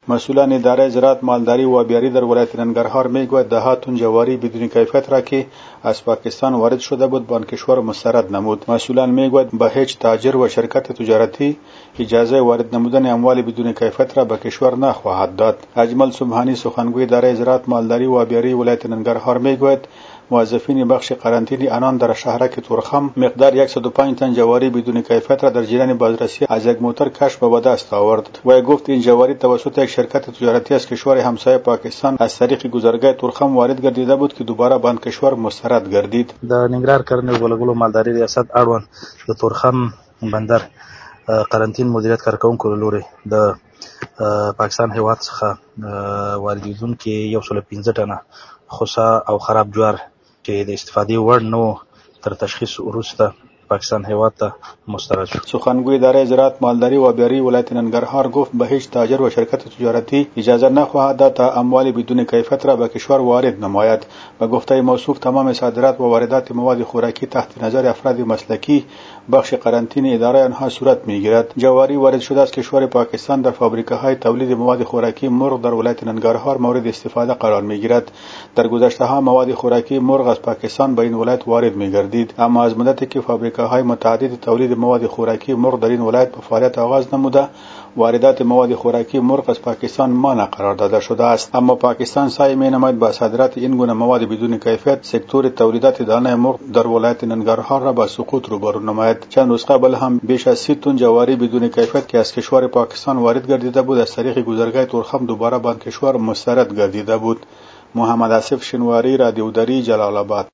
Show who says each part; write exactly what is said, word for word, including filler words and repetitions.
Speaker 1: مسئولان اداره زراعت مالداری و آبیاری در ولایت ننگرهار میگوید دهاتون جواری بدون کیفیت را که از پاکستان وارد شده بود به آن کشور مسترد نمود. مسئولان میگوید به هیچ تاجر و شرکت تجارتی اجازه وارد نمودن اموال بدون کیفیت را به کشور نخواهد داد. اجمل سبحانی سخنگوی اداره زراعت مالداری و آبیاری ولایت ننگرهار میگوید موظفین بخش قرنطینی آنان در شهرک تورخم مقدار صد و پنج تن جواری بدون کیفیت را در جریان بازرسی از یک موتر کشف و به دست آورد. و گفت این جواری توسط یک شرکت تجارتی از کشور همسایه پاکستان از طریق گذرگاه تورخم وارد گردیده بود که دوباره به آن کشور مسترد گردید.
Speaker 2: د ننګرهار کرنې او ولګولو مالداري ریاست اړوند د تورخم بندر قرنطین مدیریت کارکونکو له لوري د پاکستان هیواد څخه واردېدونکي یو سل پنځه ټنه خوسا او خراب جوار چې د استفادې وړ نه تر تشخیص وروسته پاکستان هیواد ته مسترد شد.
Speaker 1: سخنگوی اداره زراعت مالداری و آبیاری ولایت ننگرهار گفت به هیچ تاجر و شرکت تجارتی اجازه نخواهد داد تا اموال بدون کیفیت را به کشور وارد نماید. به گفته موصوف تمام صادرات و واردات مواد خوراکی تحت نظر افراد مسلکی بخش قرنطینه اداره آنها صورت میگیرد. جواری وارد شده از کشور پاکستان در فابریکه‌های تولید مواد خوراکی مرغ در ولایت ننگرهار مورد استفاده قرار میگیرد. در گذشته‌ها مواد خوراکی مرغ از پاکستان به این ولایت وارد میگردید، اما از مدتی که فابریکه‌های متعدد تولید مواد خوراکی مرغ در این ولایت به فعالیت آغاز نموده، واردات مواد خوراکی مرغ از پاکستان مانع قرار داده شده است. اما پاکستان سعی می‌نماید با صادرات این گونه مواد بدون کیفیت سکتور تولیدات دانه مرغ در ولایت ننگرهار را با سقوط روبرو نماید. چند روز قبل هم بیش از سی تن جواری بدون کیفیت که از کشور پاکستان وارد گردیده بود از طریق گذرگاه تورخم دوباره به آن کشور مسترد گردیده بود. محمد آصف شنواری، رادیو دری، جلال آباد.